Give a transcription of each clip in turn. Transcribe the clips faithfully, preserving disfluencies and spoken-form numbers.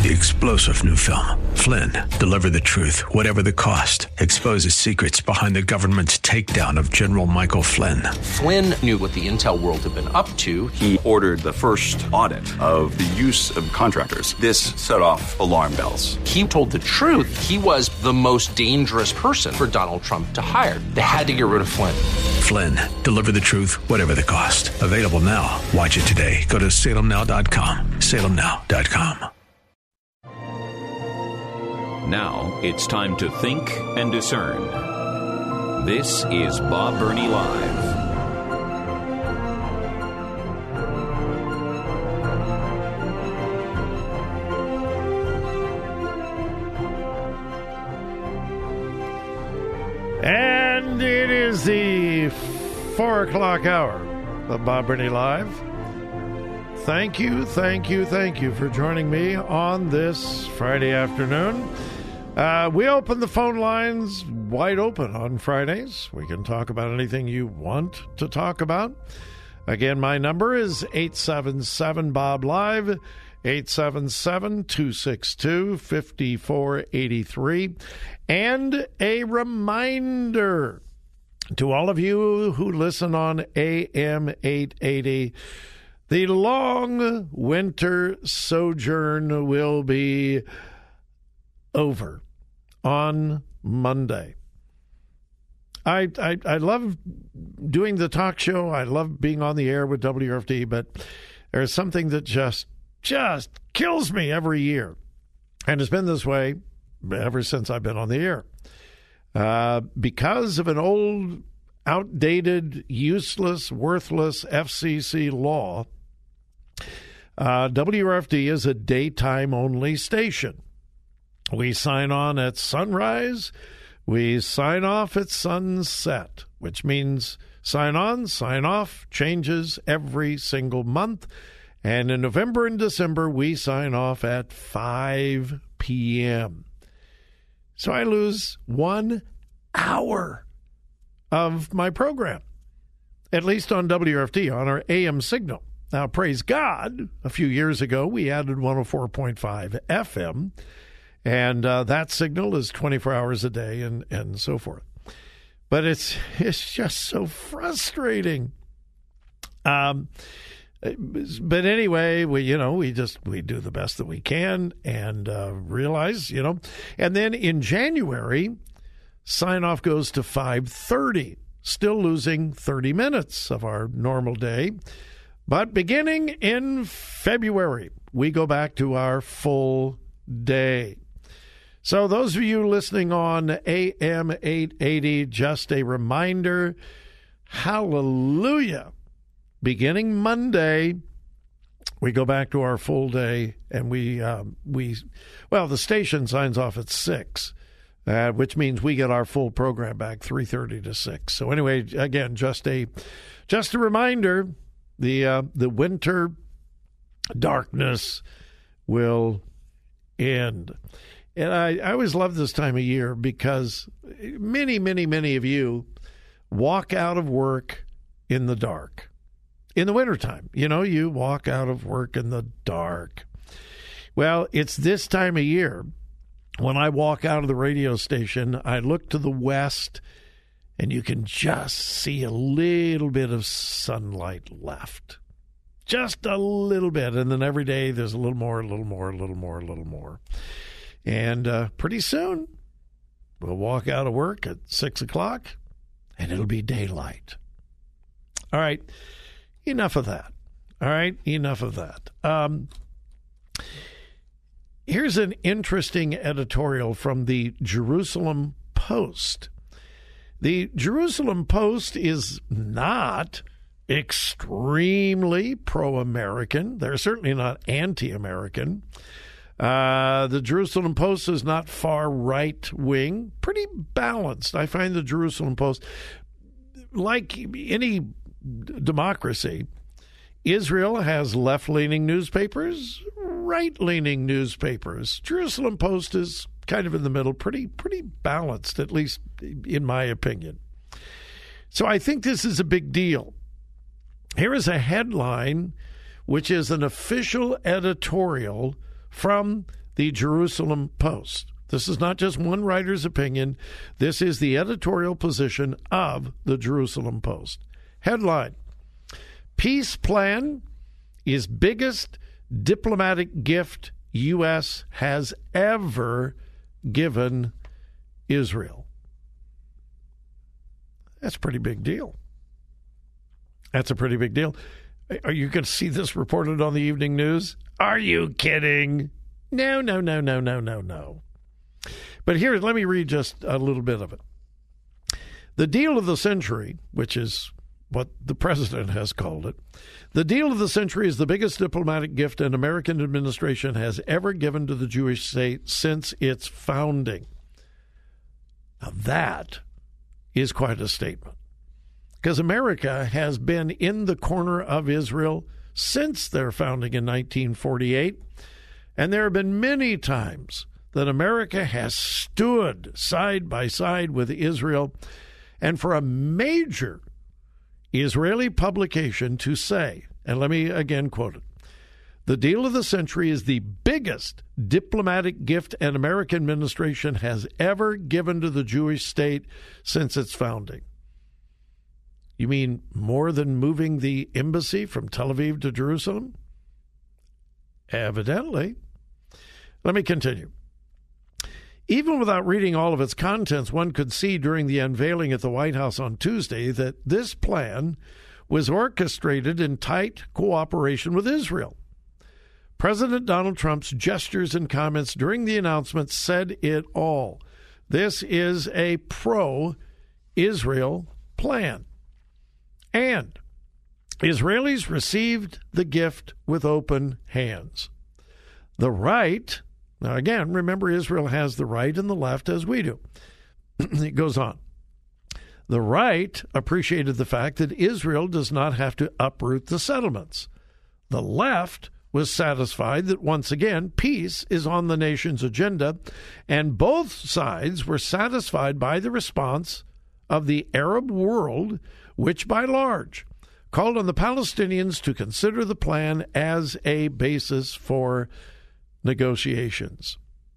The explosive new film, Flynn, deliver the truth, whatever the cost, exposes secrets behind the government's takedown of General Michael Flynn. Flynn knew what the intel world had been up to. He ordered the first audit of the use of contractors. This set off alarm bells. He told the truth. He was the most dangerous person for Donald Trump to hire. They had to get rid of Flynn. Flynn, deliver the truth, whatever the cost. Available now. Watch it today. Go to salem now dot com. salem now dot com. Now it's time to think and discern. This is Bob Burney Live. And it is the four o'clock hour of Bob Burney Live. Thank you, thank you, thank you for joining me on this Friday afternoon. Uh, we open the phone lines wide open on Fridays. We can talk about anything you want to talk about. Again, my number is eight seven seven, B O B, LIVE, eight seven seven, two six two, five four eight three. And a reminder to all of you who listen on A M eight eighty, the long winter sojourn will be over on Monday. I, I I love doing the talk show. I love being on the air with W R F D, but there's something that just just kills me every year. And it's been this way ever since I've been on the air. Uh, because of an old, outdated, useless, worthless F C C law, uh, W R F D is a daytime-only station. We sign on at sunrise. We sign off at sunset, which means sign on, sign off, changes every single month. And in November and December, we sign off at five p.m. So I lose one hour of my program, at least on W R F D, on our A M signal. Now, praise God, a few years ago, we added one oh four point five F M, and uh, that signal is twenty-four hours a day and, and so forth. But it's it's just so frustrating. Um, but anyway, we you know we just we do the best that we can and uh, realize you know, and then in January, sign off goes to five thirty, still losing thirty minutes of our normal day. But beginning in February, we go back to our full day. So those of you listening on A M eight eighty, just a reminder, hallelujah. Beginning Monday, we go back to our full day, and we, uh, we well, the station signs off at six, uh, which means we get our full program back three thirty to six. So anyway, again, just a just a reminder, the uh, the winter darkness will end. And I, I always love this time of year because many, many, many of you walk out of work in the dark. In the wintertime, you know, you walk out of work in the dark. Well, it's this time of year when I walk out of the radio station, I look to the west, and you can just see a little bit of sunlight left. Just a little bit. And then every day there's a little more, a little more, a little more, a little more. And uh, pretty soon we'll walk out of work at six o'clock, and it'll be daylight. All right. Enough of that. All right, enough of that. Um, here's an interesting editorial from the Jerusalem Post. The Jerusalem Post is not extremely pro-American. They're certainly not anti-American. Uh, the Jerusalem Post is not far right-wing, pretty balanced. I find the Jerusalem Post, like any democracy, Israel has left-leaning newspapers, right-leaning newspapers. Jerusalem Post is kind of in the middle, pretty pretty balanced, at least in my opinion. So I think this is a big deal. Here is a headline, which is an official editorial from the Jerusalem Post. This is not just one writer's opinion. This is the editorial position of the Jerusalem Post. Headline: Peace plan is biggest diplomatic gift U S has ever given Israel. That's a pretty big deal. That's a pretty big deal. Are you going to see this reported on the evening news? Are you kidding? No, no, no, no, no, no, no. But here, let me read just a little bit of it. The deal of the century, which is what the president has called it, the deal of the century is the biggest diplomatic gift an American administration has ever given to the Jewish state since its founding. Now that is quite a statement, because America has been in the corner of Israel since their founding in nineteen forty-eight, and there have been many times that America has stood side by side with Israel, and for a major Israeli publication to say, and let me again quote it, the deal of the century is the biggest diplomatic gift an American administration has ever given to the Jewish state since its founding. You mean more than moving the embassy from Tel Aviv to Jerusalem? Evidently. Let me continue. Even without reading all of its contents, one could see during the unveiling at the White House on Tuesday that this plan was orchestrated in tight cooperation with Israel. President Donald Trump's gestures and comments during the announcement said it all. This is a pro-Israel plan. And Israelis received the gift with open hands. The right, now again, remember Israel has the right and the left as we do. It goes on. The right appreciated the fact that Israel does not have to uproot the settlements. The left was satisfied that once again peace is on the nation's agenda, and both sides were satisfied by the response of the Arab world, which by large called on the Palestinians to consider the plan as a basis for negotiations.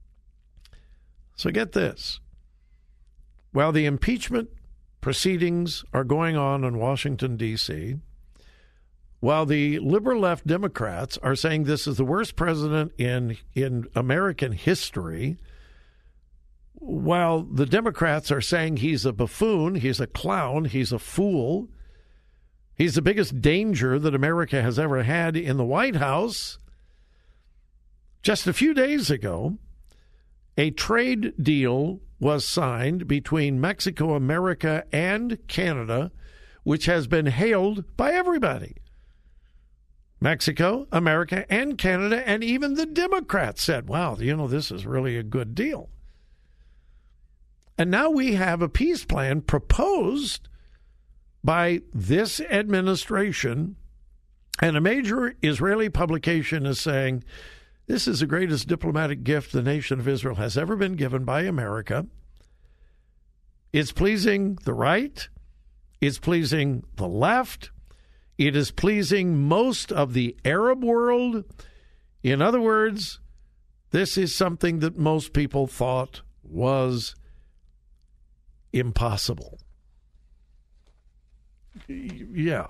So get this. While the impeachment proceedings are going on in Washington, D C, while the liberal left Democrats are saying this is the worst president in, in American history, while the Democrats are saying he's a buffoon, he's a clown, he's a fool, he's the biggest danger that America has ever had in the White House, just a few days ago, a trade deal was signed between Mexico, America, and Canada, which has been hailed by everybody. Mexico, America, and Canada, and even the Democrats said, wow, you know, this is really a good deal. And now we have a peace plan proposed by this administration, and a major Israeli publication is saying, this is the greatest diplomatic gift the nation of Israel has ever been given by America. It's pleasing the right. It's pleasing the left. It is pleasing most of the Arab world. In other words, this is something that most people thought was impossible. Yeah.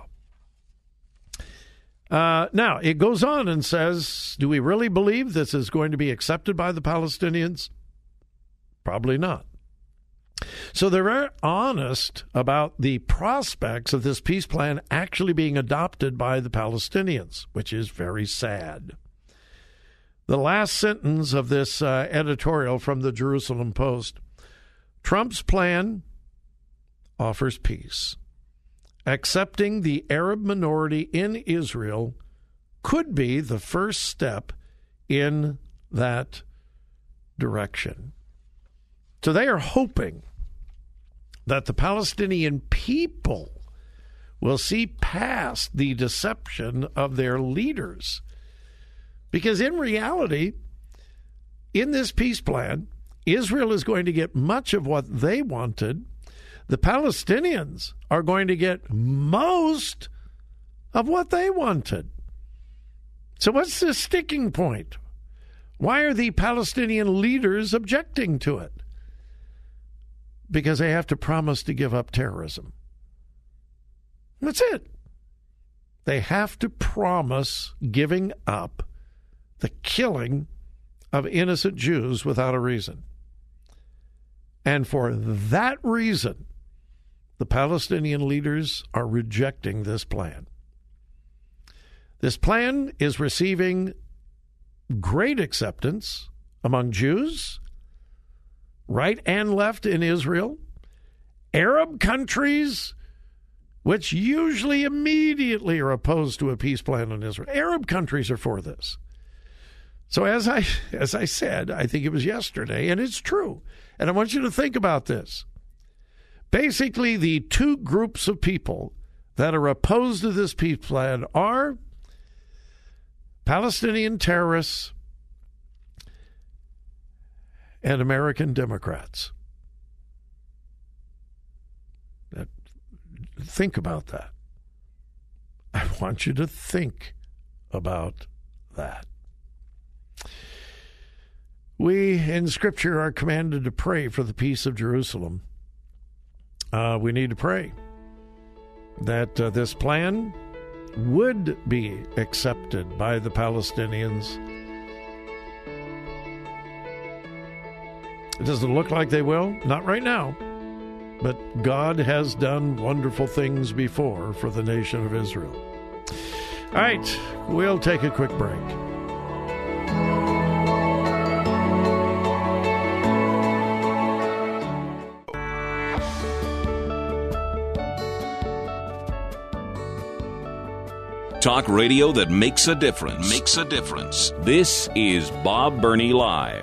Uh, now, it goes on and says, do we really believe this is going to be accepted by the Palestinians? Probably not. So they're very honest about the prospects of this peace plan actually being adopted by the Palestinians, which is very sad. The last sentence of this uh, editorial from the Jerusalem Post, Trump's plan offers peace. Accepting the Arab minority in Israel could be the first step in that direction. So they are hoping that the Palestinian people will see past the deception of their leaders. Because in reality, in this peace plan, Israel is going to get much of what they wanted. The Palestinians are going to get most of what they wanted. So what's the sticking point? Why are the Palestinian leaders objecting to it? Because they have to promise to give up terrorism. That's it. They have to promise giving up the killing of innocent Jews without a reason. And for that reason, the Palestinian leaders are rejecting this plan. This plan is receiving great acceptance among Jews, right and left in Israel, Arab countries, which usually immediately are opposed to a peace plan in Israel. Arab countries are for this. So as I as I said, I think it was yesterday, and it's true, and I want you to think about this. Basically, the two groups of people that are opposed to this peace plan are Palestinian terrorists and American Democrats. Think about that. I want you to think about that. We, in Scripture, are commanded to pray for the peace of Jerusalem. Uh, we need to pray that uh, this plan would be accepted by the Palestinians. It doesn't look like they will, not right now, but God has done wonderful things before for the nation of Israel. All right, we'll take a quick break. Talk radio that makes a difference. Makes a difference. This is Bob Burney Live.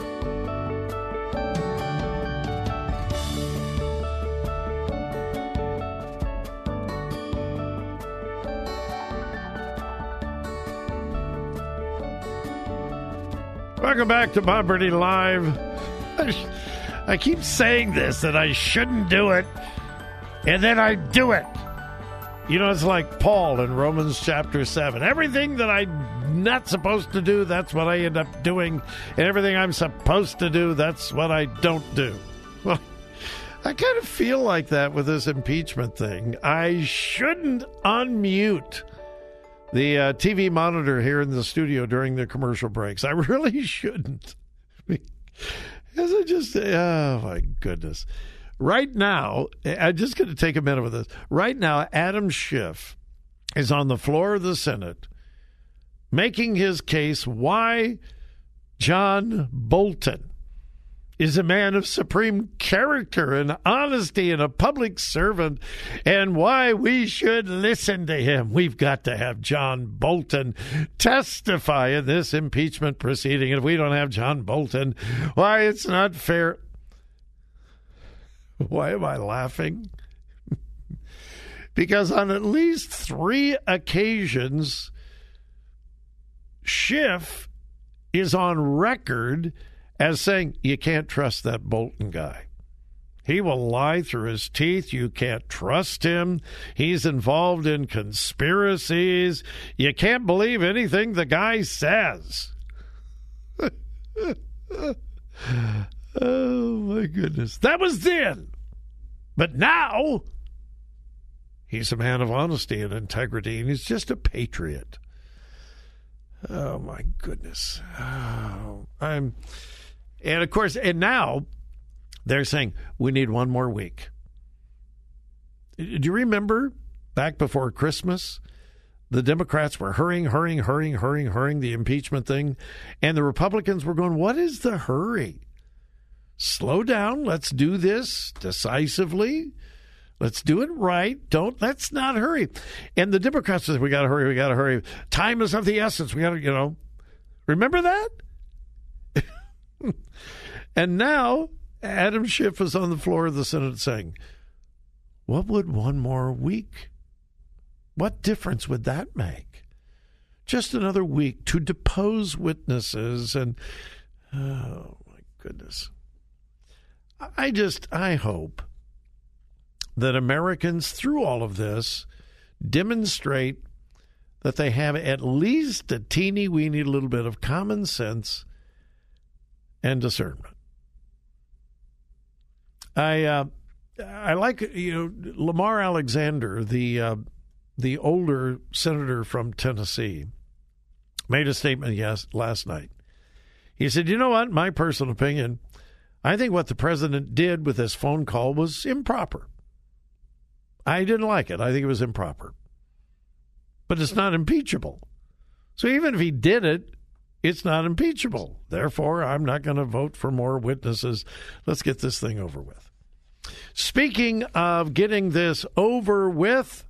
Welcome back to Bob Burney Live. I keep saying this, that I shouldn't do it, and then I do it. You know, it's like Paul in Romans chapter seven. Everything that I'm not supposed to do, that's what I end up doing. And everything I'm supposed to do, that's what I don't do. Well, I kind of feel like that with this impeachment thing. I shouldn't unmute the uh, T V monitor here in the studio during the commercial breaks. I really shouldn't. Because I just, oh my goodness. Right now, I'm just going to take a minute with this. Right now, Adam Schiff is on the floor of the Senate making his case why John Bolton is a man of supreme character and honesty and a public servant, and why we should listen to him. We've got to have John Bolton testify in this impeachment proceeding. And if we don't have John Bolton, why, it's not fair. Why am I laughing? Because on at least three occasions, Schiff is on record as saying, you can't trust that Bolton guy. He will lie through his teeth. You can't trust him. He's involved in conspiracies. You can't believe anything the guy says. Oh, my goodness. That was then. But now, he's a man of honesty and integrity, and he's just a patriot. Oh, my goodness. Oh, I'm, and, of course, and now they're saying, we need one more week. Do you remember back before Christmas, the Democrats were hurrying, hurrying, hurrying, hurrying, hurrying the impeachment thing, and the Republicans were going, what is the hurry? Slow down. Let's do this decisively. Let's do it right. Don't, let's not hurry. And the Democrats said, we got to hurry, we got to hurry. Time is of the essence. We got to, you know, remember that? And now Adam Schiff is on the floor of the Senate saying, what would one more week? What difference would that make? Just another week to depose witnesses and, oh, my goodness. I just, I hope that Americans, through all of this, demonstrate that they have at least a teeny-weeny little bit of common sense and discernment. I uh, I like, you know, Lamar Alexander, the uh, the older senator from Tennessee, made a statement yes last night. He said, you know what, my personal opinion, I think what the president did with this phone call was improper. I didn't like it. I think it was improper. But it's not impeachable. So even if he did it, it's not impeachable. Therefore, I'm not going to vote for more witnesses. Let's get this thing over with. Speaking of getting this over with,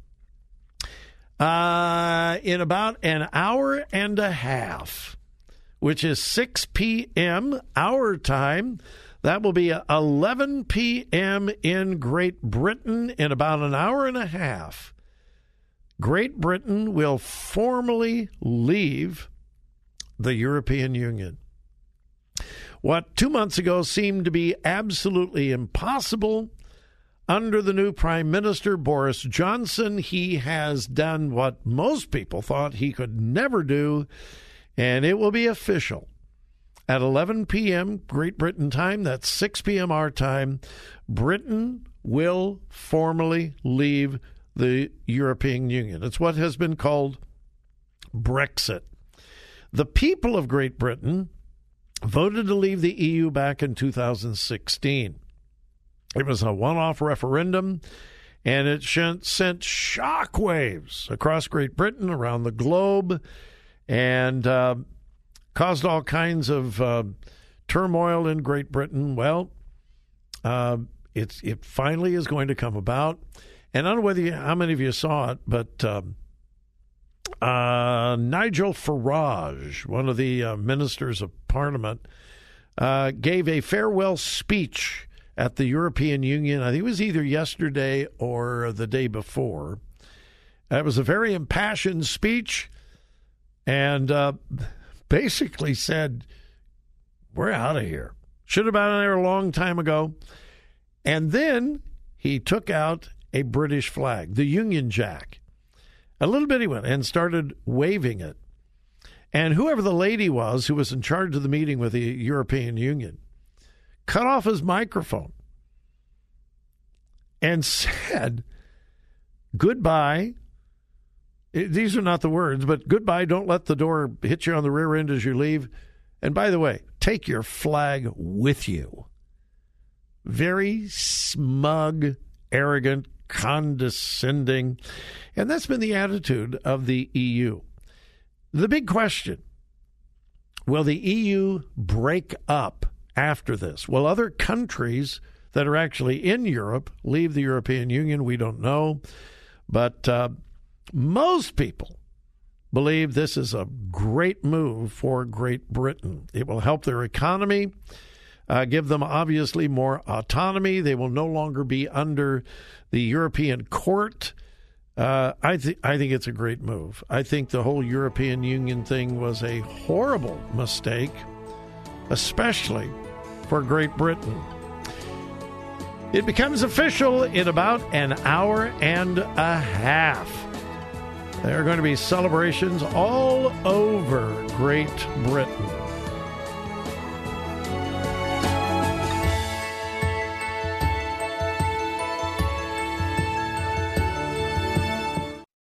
uh, in about an hour and a half, which is six p.m. our time, that will be eleven p.m. in Great Britain. In about an hour and a half, Great Britain will formally leave the European Union. What two months ago seemed to be absolutely impossible, under the new Prime Minister, Boris Johnson, he has done what most people thought he could never do, and it will be official. At eleven p.m. Great Britain time, that's six p.m. our time, Britain will formally leave the European Union. It's what has been called Brexit. The people of Great Britain voted to leave the E U back in two thousand sixteen. It was a one-off referendum, and it sent shockwaves across Great Britain, around the globe, and uh, caused all kinds of uh, turmoil in Great Britain. Well, uh, it's it finally is going to come about. And I don't know whether you, how many of you saw it, but um, uh, Nigel Farage, one of the uh, ministers of Parliament, uh, gave a farewell speech at the European Union. I think it was either yesterday or the day before. It was a very impassioned speech, and uh, basically said, we're out of here. Should have been there a long time ago. And then he took out a British flag, the Union Jack. A little bit he went and started waving it. And whoever the lady was who was in charge of the meeting with the European Union cut off his microphone and said, goodbye. These are not the words, but goodbye, don't let the door hit you on the rear end as you leave. And by the way, take your flag with you. Very smug, arrogant, condescending. And that's been the attitude of the E U. The big question, will the E U break up after this? Will other countries that are actually in Europe leave the European Union? We don't know. But uh, most people believe this is a great move for Great Britain. It will help their economy, uh, give them obviously more autonomy. They will no longer be under the European court. Uh, I, th- I think it's a great move. I think the whole European Union thing was a horrible mistake, especially for Great Britain. It becomes official in about an hour and a half. There are going to be celebrations all over Great Britain.